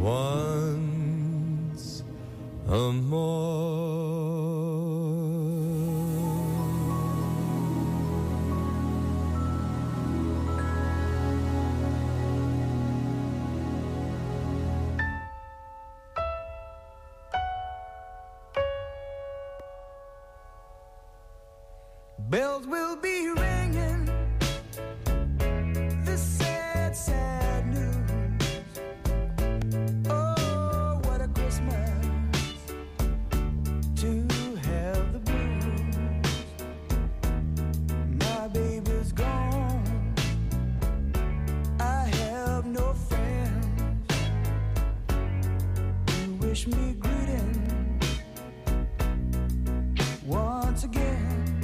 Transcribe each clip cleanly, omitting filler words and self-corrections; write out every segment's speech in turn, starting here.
once more. Bells will be ringing, this sad, sad news. Oh, what a Christmas to have the blues. My baby's gone, I have no friends to wish me greeting once again.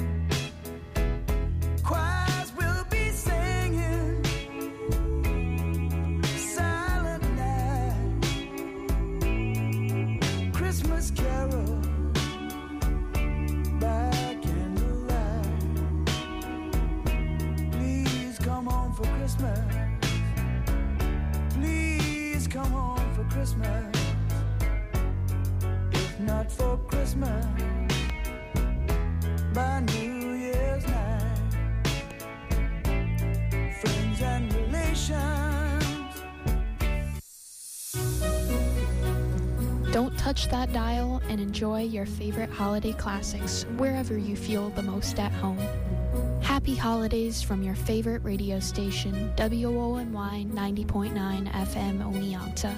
Please come home for Christmas. If not for Christmas, by New Year's night, friends and relations. Don't touch that dial and enjoy your favorite holiday classics wherever you feel the most at home. Happy holidays from your favorite radio station, WONY 90.9 FM Oneonta.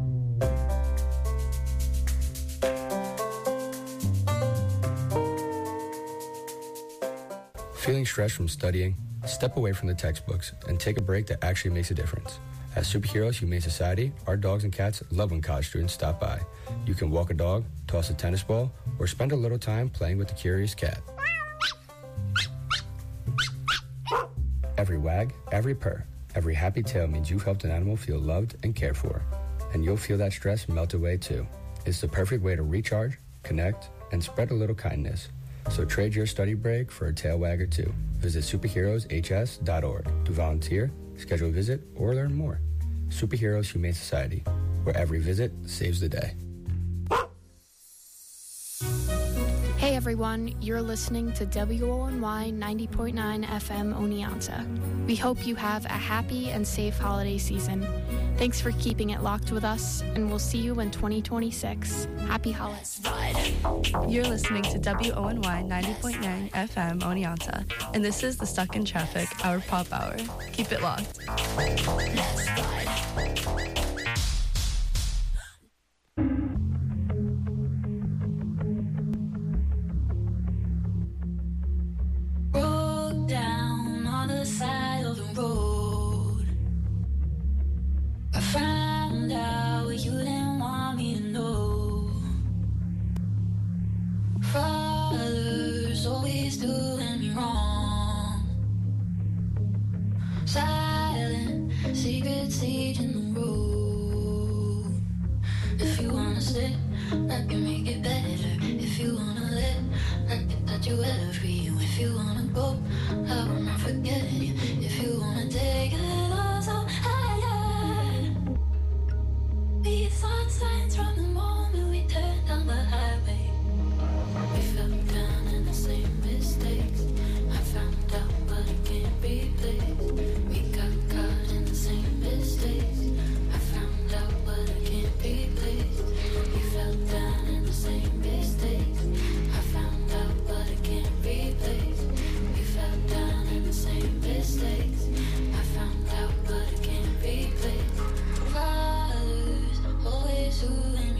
Feeling stressed from studying? Step away from the textbooks and take a break that actually makes a difference. At Superheroes Humane Society, our dogs and cats love when college students stop by. You can walk a dog, toss a tennis ball, or spend a little time playing with the curious cat. Every wag, every purr, every happy tail means you've helped an animal feel loved and cared for. And you'll feel that stress melt away too. It's the perfect way to recharge, connect, and spread a little kindness. So trade your study break for a tail wag or two. Visit superheroeshs.org to volunteer, schedule a visit, or learn more. Superheroes Humane Society, where every visit saves the day. Hey everyone, you're listening to WONY 90.9 FM Oneonta. We hope you have a happy and safe holiday season. Thanks for keeping it locked with us, and we'll see you in 2026. Happy holidays. You're listening to WONY 90.9 FM Oneonta, and this is the Stuck in Traffic, our pop hour. Keep it locked. Let's ride. Side of the road, I found out what you didn't want me to know. Father's always doing me wrong. Silent, secret siege in the road. If you wanna sit, I can make it better. If you wanna let, I can touch you every. If you wanna go, I will not forget you. If you wanna take it all so higher, we saw signs from the moment we turned down the highway. We fell down in the same mistakes. I found out but I can't replace. We got caught in the same mistakes. I found out but I can't replace. We fell down in the same mistakes. I found out but I can't replace. We fell down in the same mistakes. I found out but I can't replace. Fathers always doing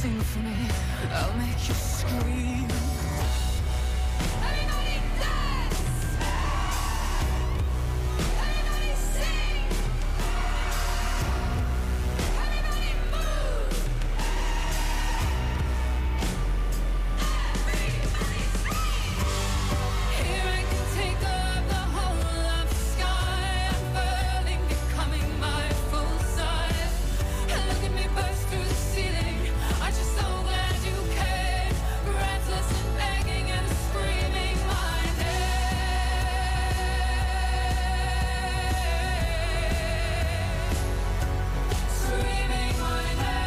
symphony. I'll make you scream. Everybody dance! Everybody sing! Everybody move! Everybody scream! Here I can take up the whole of the sky, unfurling, becoming my full size. And look at me burst through the ceiling. Aren't you so glad you came? Breathless and begging and screaming my name. Screaming my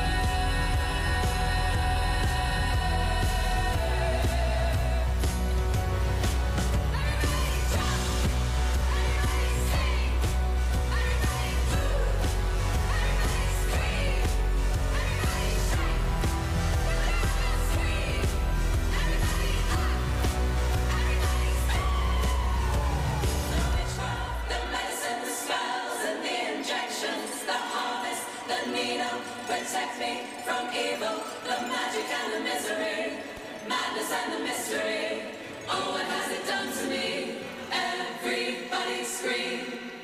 Everybody jump, everybody sing, everybody move, everybody scream, everybody shake, everybody scream, everybody up, everybody The ritual, the medicine, the spells and the injections, the harvest, the needle, protect me from evil, the magic and the misery, madness and the mystery. Oh, what has it done to me? Everybody scream.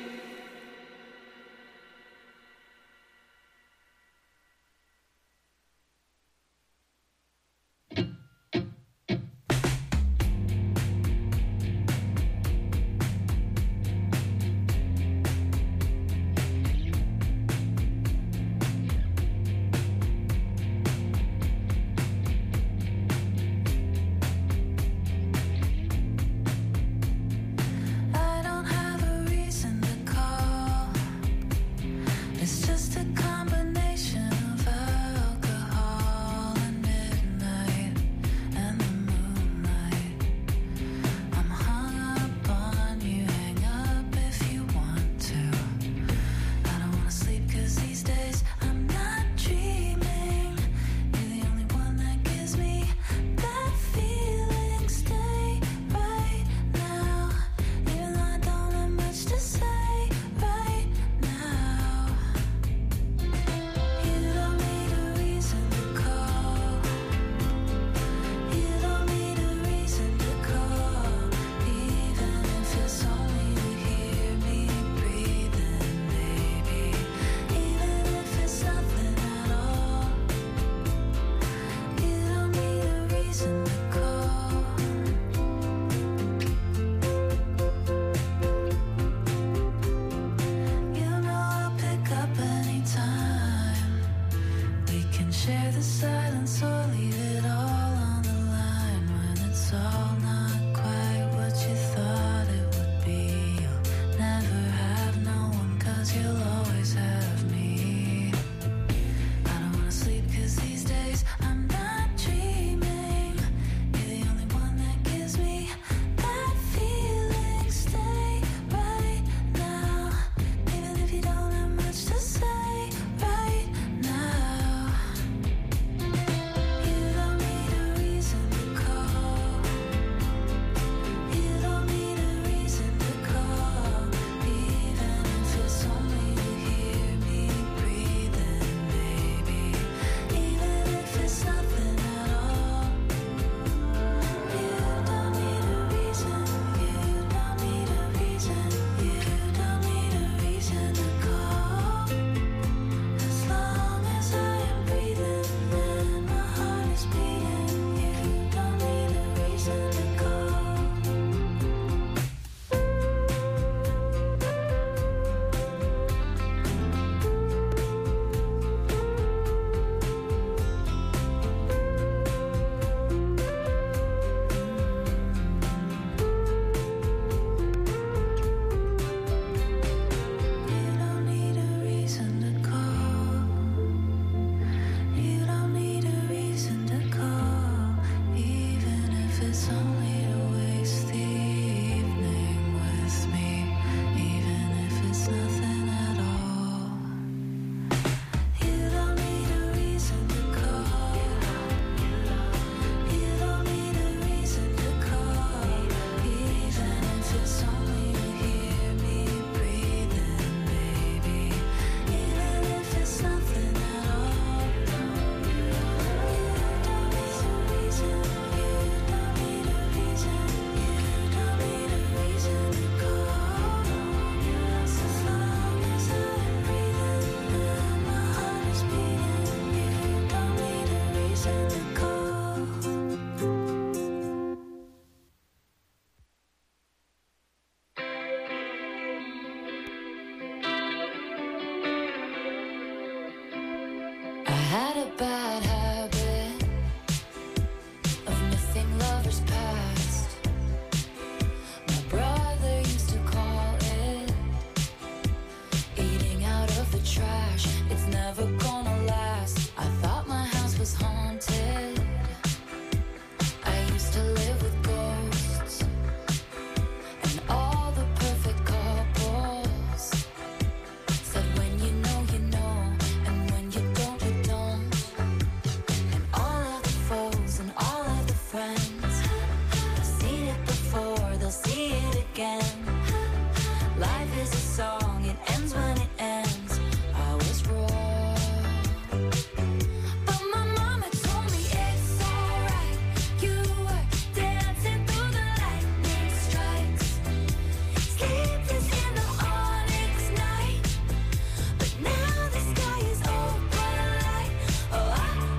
I don't have a reason to call. It's just a combination of alcohol and midnight and the moonlight. I'm hung up on you, hang up if you want to. I don't wanna sleep 'cause these days I'm not dreaming. You're the only one that gives me that feeling. Stay right now, even though I don't have much to say right now. You don't need a reason to call. You don't need a reason to call, even if it's only to hear me breathing, baby. Even if it's nothing at all. You don't need a reason to call. You know I'll pick up anytime. We can share the silence or leave it all on the line. When it's all not quite what you thought it would be, you'll never have no one 'cause you'll always have me. I don't wanna sleep 'cause these days I'm not dreaming. You're the only one that gives me that feeling. Stay right now, even if you don't have much to say right now. You don't need a reason to call. had a bad habit of missing lovers past. My brother used to call it eating out of the trash. It's never gonna last. I thought my house was haunted. I used to live with ghosts and all the perfect couples said when you know, and when you don't, you don't. And all of the foes and all of the friends have seen it before, they'll see it again. Life is a song, it ends when it ends. I was wrong, but my mama told me it's alright. You were dancing through the lightning strikes, sleepless in the onyx night. But now the sky is open light. Oh,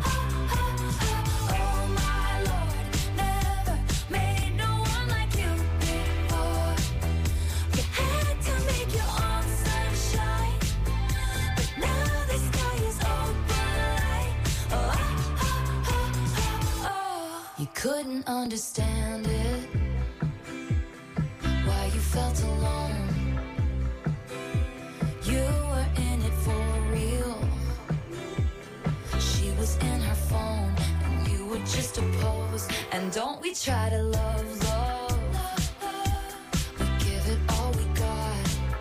oh my Lord, never made no one like you before. You had to make your own sunshine, but now the sky is open light. Oh. You couldn't understand it, why you felt alone. You were in it for real. She was in her phone, and you were just a pose. And don't we try to love, we give it all we got.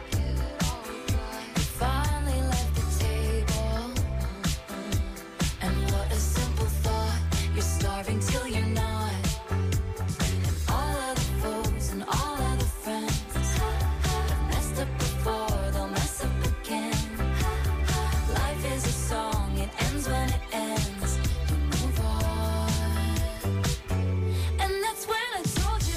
You finally left the table, and what a simple thought. You're starving till you're not. And all of the foes and all of the friends have messed up before, they'll mess up again. Life is a song, it ends when it ends. You move on. And that's when I told you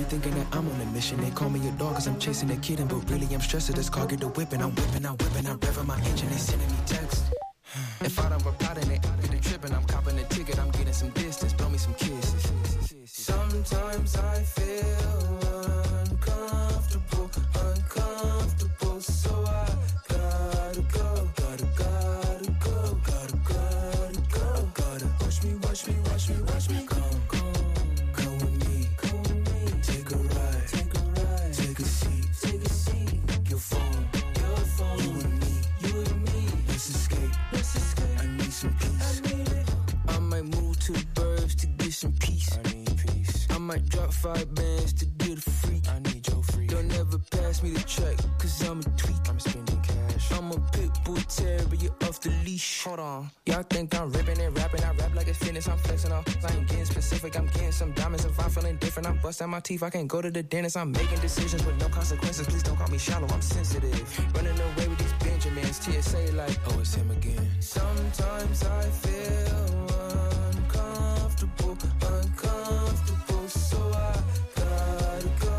be thinking that I'm on a mission. They call me a dog cause I'm chasing a kitten, but really I'm stressed at this car, get the whipping. I'm whipping, I'm revving my engine, they sending me texts. If I don't reply, then they get the tripping. I'm copping a ticket, I'm getting some distance, blow me some kisses. Sometimes I feel uncomfortable, so I gotta go. Watch me, come with me, take a ride, take a seat, your phone, you and me, let's escape, I need some peace, I might move to the burbs to get some peace, I need peace, I might drop 5 bands to get a freak, I need your freak, don't never pass me the check, cause I'm a tweak, I'm spending cash, I'm a pit bull terrier off the leash, hold on, y'all think I'm ripping and rapping, I rap like it's fitness, I'm flexing off, I ain't getting specific, I'm getting some diamonds, if I'm feeling different, I'm busting my teeth, I can't go to the dentist, I'm making decisions with no consequences, please don't call me shallow, I'm sensitive, running away with these Benjamins, TSA like, oh it's him again, sometimes I feel uncomfortable, so I gotta go,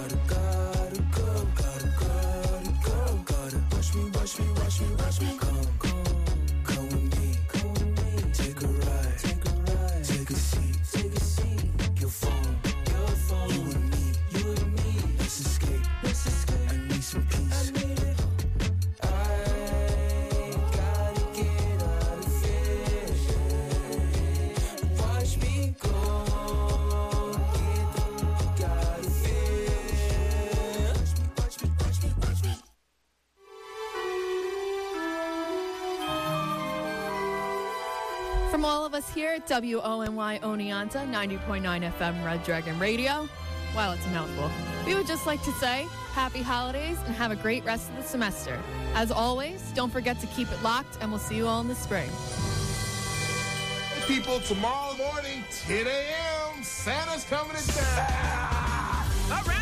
watch me, come with me, take a ride, take a seat, your phone, you and me, let's escape, I need some peace, I gotta get out of here, watch me go, get out of here, watch me. From all of us here at WONY Oneonta 90.9 FM Red Dragon Radio, while it's a mouthful, we would just like to say happy holidays and have a great rest of the semester. As always, don't forget to keep it locked, and we'll see you all in the spring. People, tomorrow morning, 10 a.m., Santa's coming to town. All right.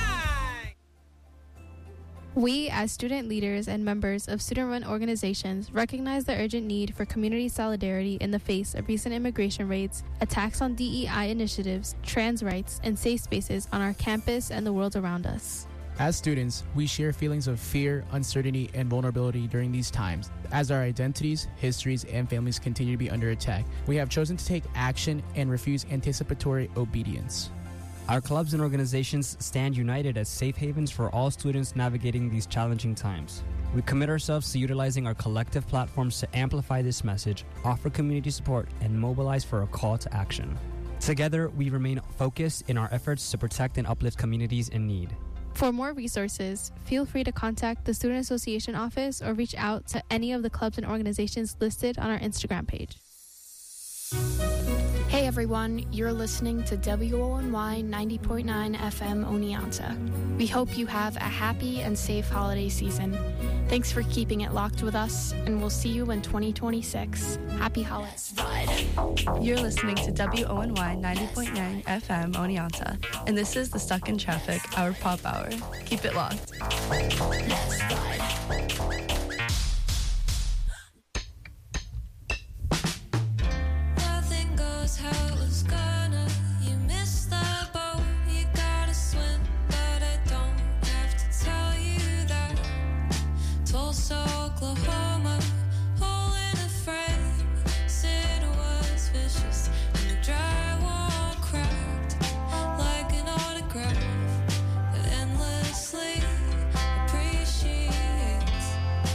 We, as student leaders and members of student-run organizations, recognize the urgent need for community solidarity in the face of recent immigration raids, attacks on DEI initiatives, trans rights, and safe spaces on our campus and the world around us. As students, we share feelings of fear, uncertainty, and vulnerability during these times. As our identities, histories, and families continue to be under attack, we have chosen to take action and refuse anticipatory obedience. Our clubs and organizations stand united as safe havens for all students navigating these challenging times. We commit ourselves to utilizing our collective platforms to amplify this message, offer community support, and mobilize for a call to action. Together, we remain focused in our efforts to protect and uplift communities in need. For more resources, feel free to contact the Student Association office or reach out to any of the clubs and organizations listed on our Instagram page. Hey everyone, you're listening to WONY 90.9 FM Oneonta. We hope you have a happy and safe holiday season. Thanks for keeping it locked with us, and we'll see you in 2026. Happy holidays. You're listening to WONY 90.9 FM Oneonta, and this is the Stuck in Traffic, our pop hour. Keep it locked. Let's ride. How it was gonna, you missed the boat, you gotta swim, but I don't have to tell you that. Tulsa, Oklahoma, hole in a frame, Sid was vicious, and the drywall cracked, like an autograph that endlessly appreciates.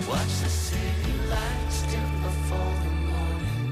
Watch the city lights dim before the morning.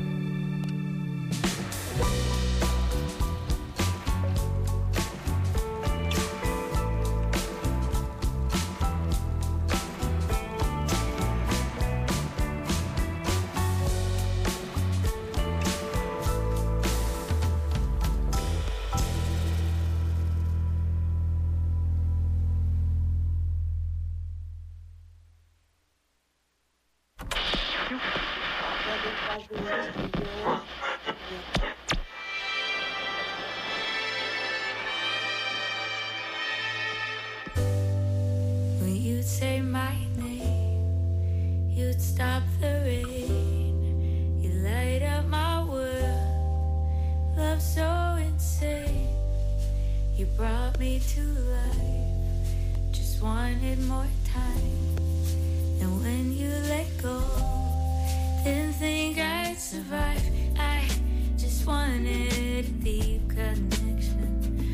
When you'd say my name, you'd stop the rain. You light up my world, love so insane. You brought me to life, just wanted more time. And when you let go, didn't think I'd survive. I just wanted a deep connection.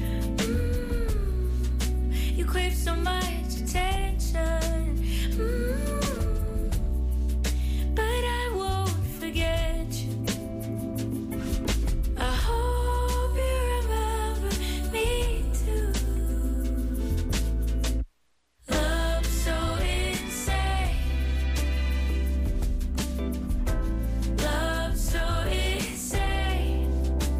You crave so much attention. But I won't forget you. I hope you remember me too. Love so insane. Love so insane.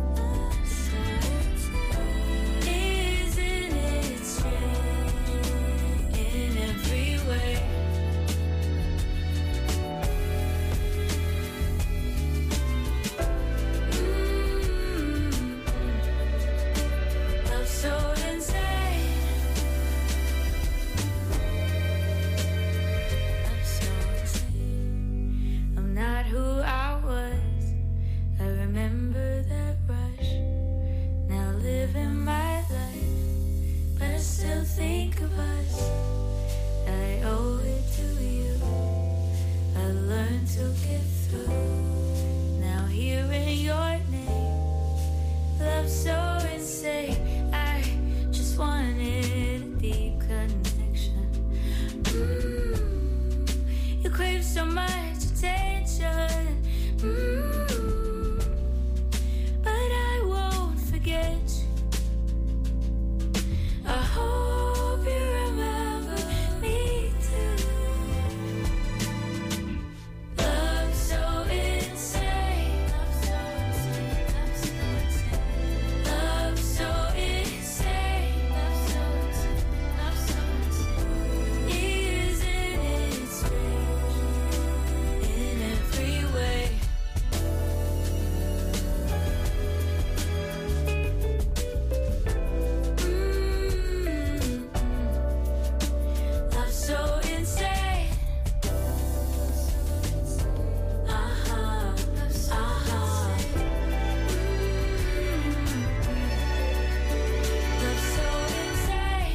Isn't it strange in every way? Love so insane. Love so insane. I'm not who I was. I remember that rush. Now living my life, but I still think of us. I owe it to you. I learned to get through. Now hearing your name, love so insane. I just wanted a deep connection. You crave so much attention. But I won't forget you. I hope you remember me too. Love so insane. Love so insane. Isn't it strange in every way? Love so insane. Love so insane.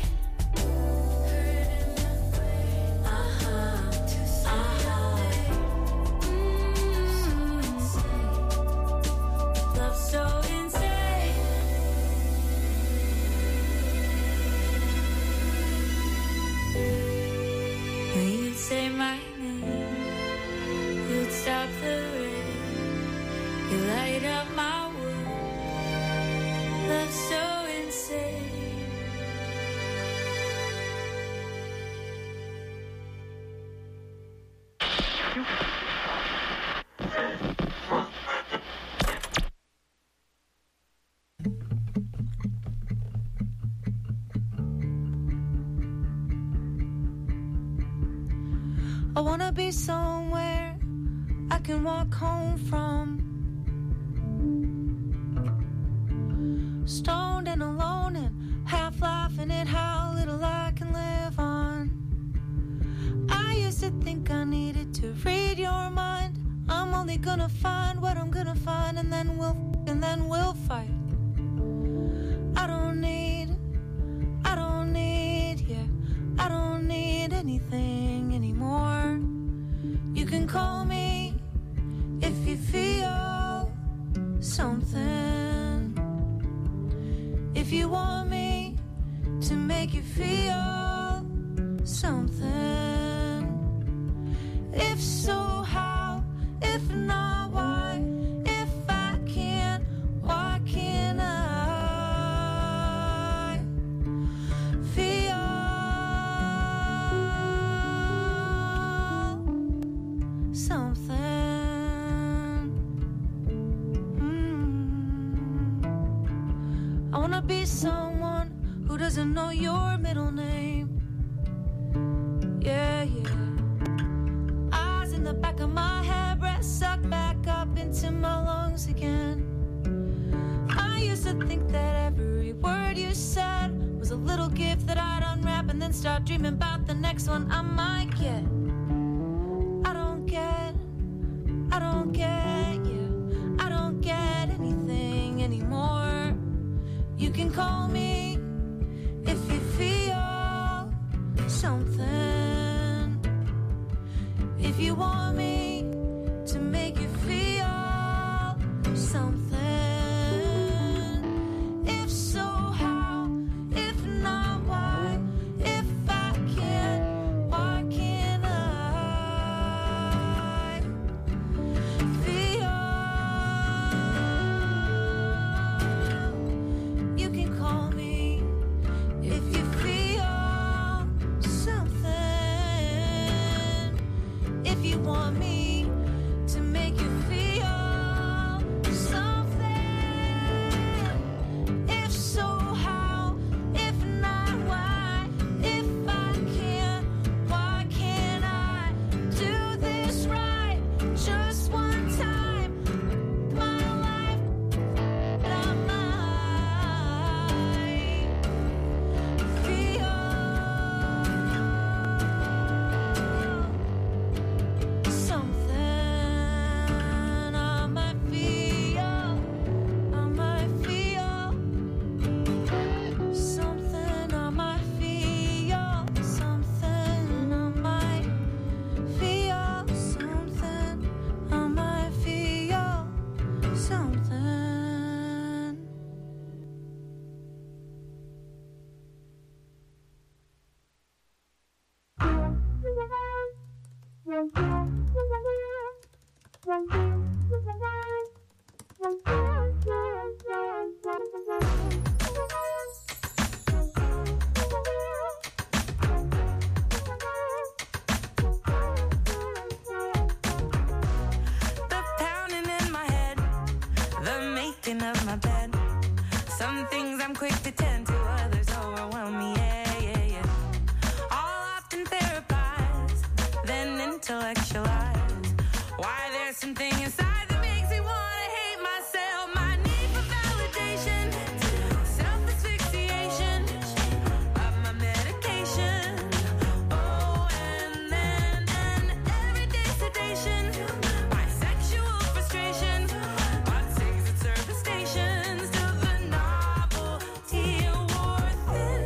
Love so insane. When you'd say my name, you'd stop the rain. You light up my world. Love so insane. I wanna be somewhere I can walk home from. Stoned and alone and half laughing at how little I can live on. I used to think I needed to read your mind. I'm only gonna find what I'm gonna find, and then we'll fight. I don't need, yeah, I don't need anything anymore. You can call me if you feel something. If you want me to make you feel something. be someone who doesn't know your middle name. Yeah, yeah. Eyes in the back of my head, breath sucked back up into my lungs again. I used to think that every word you said was a little gift that I'd unwrap and then start dreaming about the next one I might get. I don't get you. I don't get anything anymore. You can call me if you feel something. If you want me to make you feel something. If so, how? If not, why? If I can't, why can't I feel? You can call me if you feel something. If you want me to make you feel something. If so, how? If not, why? If I can't, why can't I do this right? Just one time, my life, but I might feel something. I might feel something. I might feel something. I might feel something. I might feel something. The pounding in my head, the making of my bed. Some things I'm quick to tend to, others overwhelm me. Yeah, yeah, yeah. All often therapized, then intellectualized. Why there's something inside that makes me wanna hate myself. My need for validation, self-asphyxiation of my medication. Oh, and then everyday sedation. My sexual frustration, toxics at service stations, to the novelty worth it.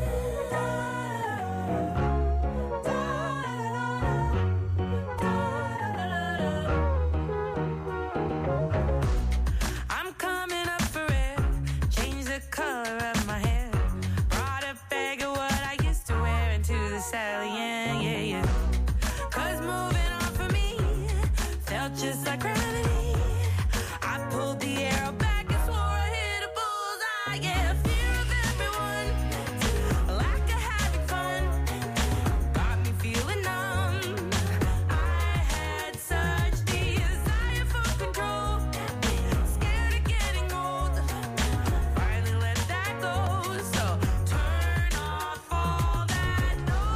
I'm coming up for air, change the color of my hair. Brought a bag of what I used to wear into the saddle, yeah, yeah, yeah. 'Cause moving on for me felt just like gravity. I pulled the arrow back and swore I hit a bullseye, yeah. Fear of everyone, lack of having fun, got me feeling numb. I had such desire for control, scared of getting old, finally let that go. So turn off all that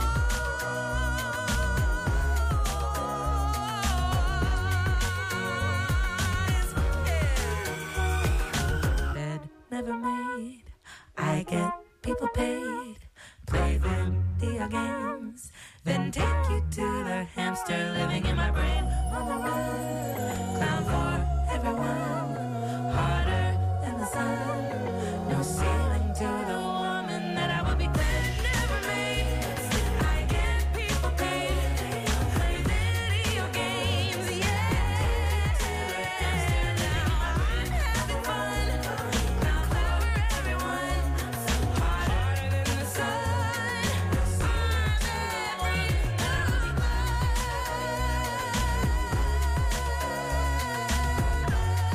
noise. Bed never made, I get people paid, play video games, then take you to the hamster living in my brain. On the run, clown for everyone, harder than the sun, no ceiling to the woman that I will be. Bed never made, I get people paid, play video games, yeah. Now I'm having fun, clown for everyone, harder than the sun. I'm every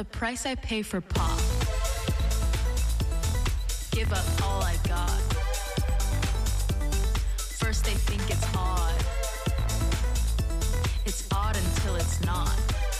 The price I pay for pop. Give up all I got. First they think it's odd. It's odd until it's not.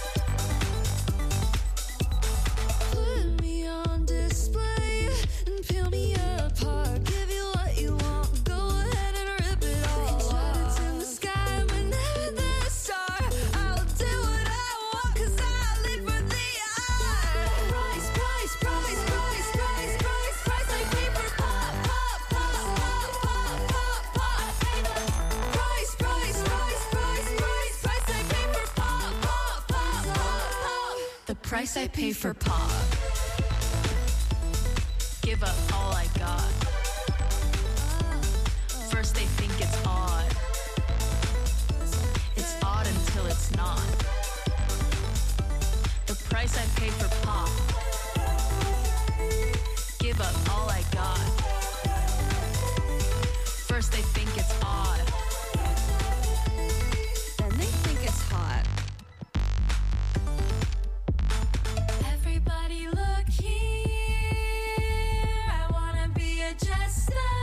Put me on display and peel me apart. Give you what you want, go ahead and rip it all apart. It's in the sky, but never the star. I'll do what I want, 'cause I live for the art. Price, price, price, price, price, price, price I pay for pop, pop, pop, pop, pop, pop, pop. Price, price, price, price, price, price I pay for pop, pop, pop, pop, pop. The price I pay for pop. Give up all I got. First they think it's odd. It's odd until it's not. The price I pay for pop. Give up all I got. First they think it's odd. Then they think it's hot. Everybody look here. I wanna be a jester.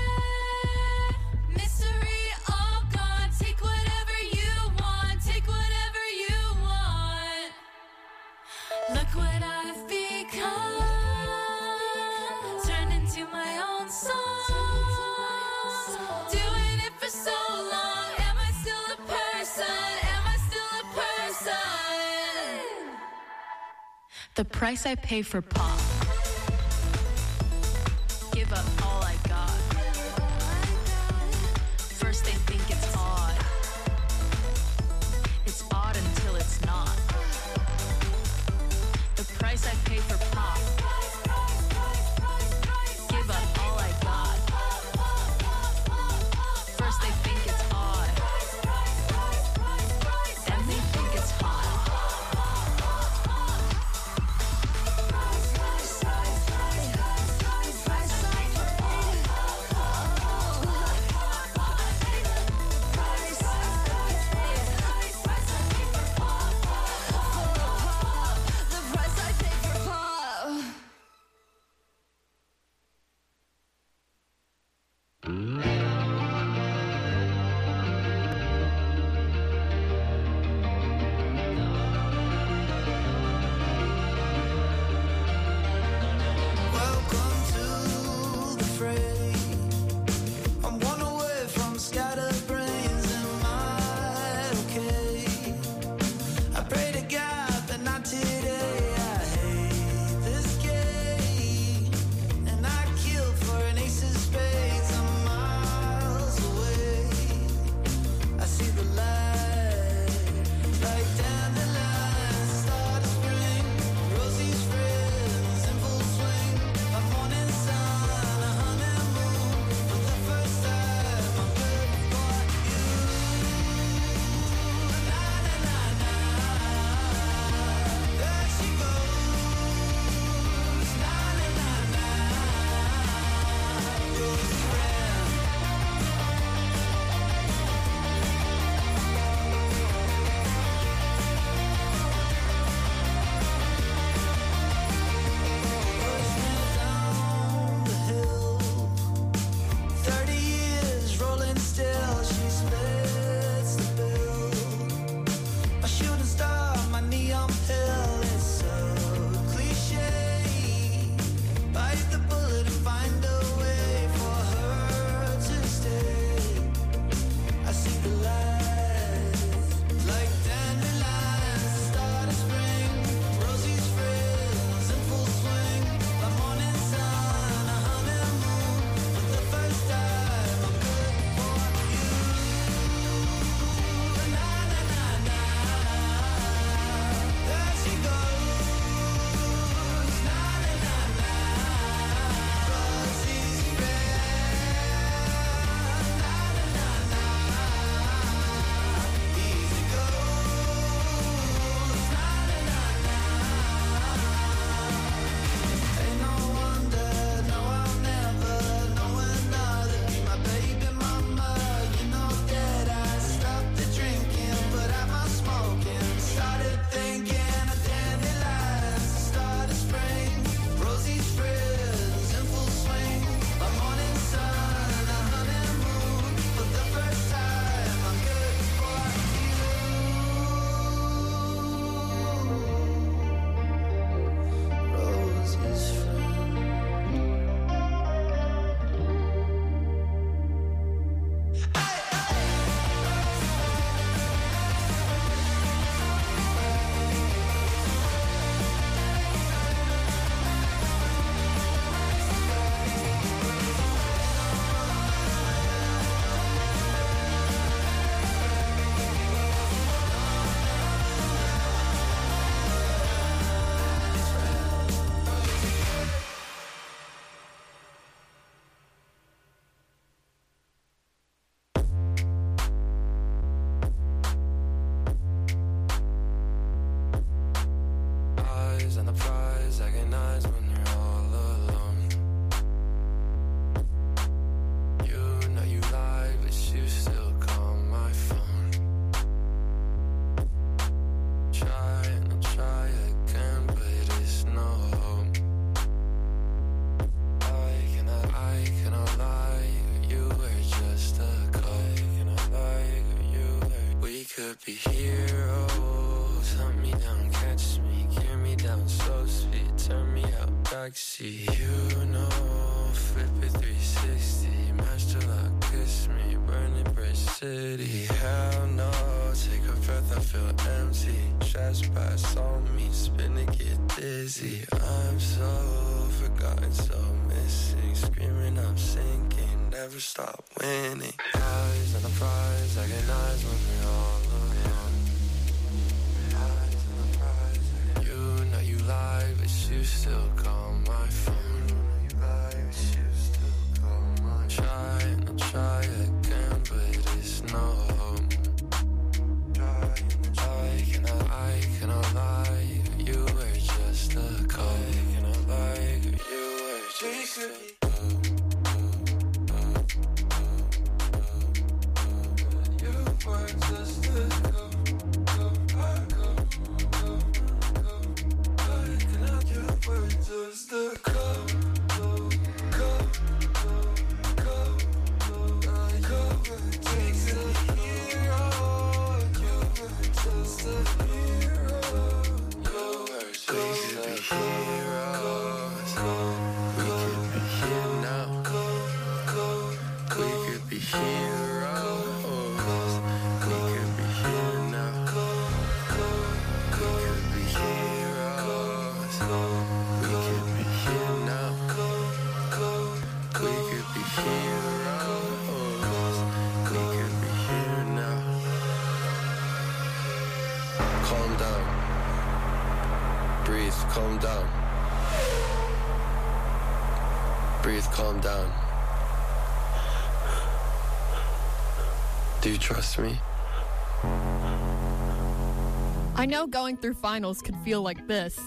Mystery all gone. Take whatever you want. Take whatever you want. Look what I've become. Turned into my own song. Doing it for so long. Am I still a person? Am I still a person? The price I pay for pop. Give up all I got. First they think it's odd. It's odd until it's not. The price I pay for pop. Give up all I got. First they think it's odd. Then they think it's hot. prize, agonize when you're all alone. You know you lie, but you still call my phone. Try and I'll try again, but it's no hope. I cannot lie, you were just a call. Cannot lie, you were. We could be heroes. Hunt me down, catch me, gear me down so sweet, turn me out backseat. You know, flip it 360, master lock, kiss me, burn it, Bridge City. Hell no, take a breath, I feel empty. Trash pass on me, spin it, get dizzy. I'm so forgotten, so missing, screaming, I'm sinking, never stop winning. Eyes on the prize, agonize when we're all alone. Eyes on the prize, you know you lie, but you still call my phone. You lie, but you still call my phone. Try and I'll try again, but it's no hope. I cannot lie, you were just a call. Cannot lie, you were just a call. You were just a call. You were just a call. Calm down. Breathe, calm down. Do you trust me? I know going through finals could feel like this.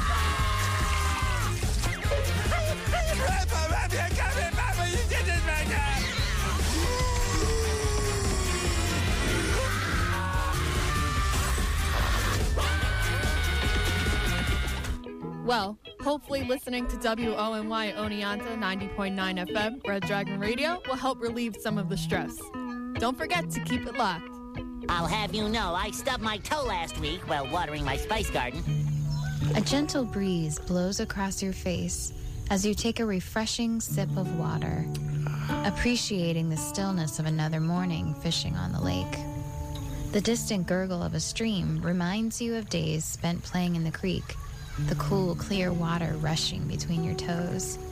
Well, hopefully listening to WONY Oneonta 90.9 FM, Red Dragon Radio, will help relieve some of the stress. Don't forget to keep it locked. I'll have you know, I stubbed my toe last week while watering my spice garden. A gentle breeze blows across your face as you take a refreshing sip of water, appreciating the stillness of another morning fishing on the lake. The distant gurgle of a stream reminds you of days spent playing in the creek, the cool, clear water rushing between your toes.